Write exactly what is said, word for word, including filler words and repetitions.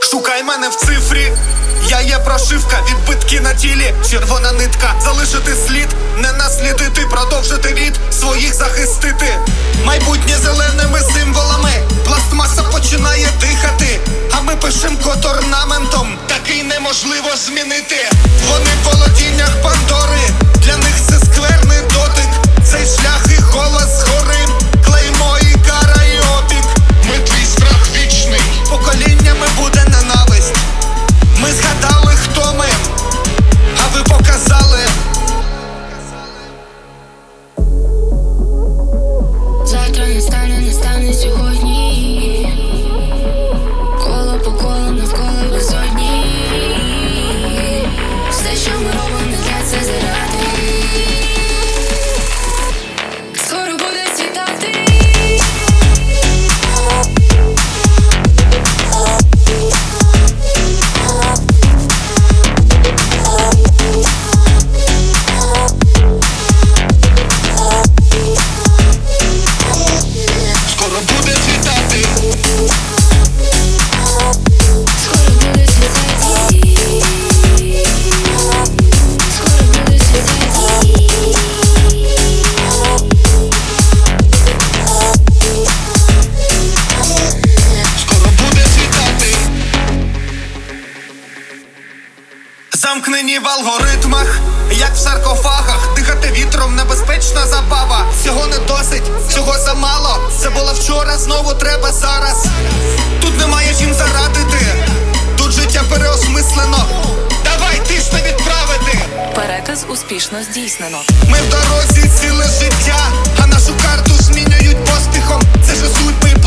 Шукай мене в цифрі, я є прошивка, відбитки на тілі, червона нитка, залишити слід, не наслідити, продовжити рід, своїх захистити. Майбутнє зеленими символами, пластмаса починає дихати, а ми пишем код орнаментом, такий неможливо змінити. Вони в володіннях Пандори, для них це скверний дотик, цей шлях і голос згори, клеймо і кара і опік. Ми твій страх вічний, поколіннями буде ненависть. Ми згадали, хто ми, а ви показали. Завтра не стане, не стане сьогодні. Коло по колу, навколо безодні. Все, що ми робимо, не для це заради. Скоро буде світати. Скоро буде світати. Скоро буде світати. Скоро буде світати. Скоро буде світати. Замкнені в алгоритмах, як в саркофагах, дихати вітром небезпечна забава. Всього не досить, всього замало. Це було вчора, знову треба зараз. Тут немає чим зарадити, тут життя переосмислено. Давай тисне відправити. Переказ успішно здійснено. Ми в дорозі ціле життя, а нашу карту змінюють поспіхом. Це ж судьби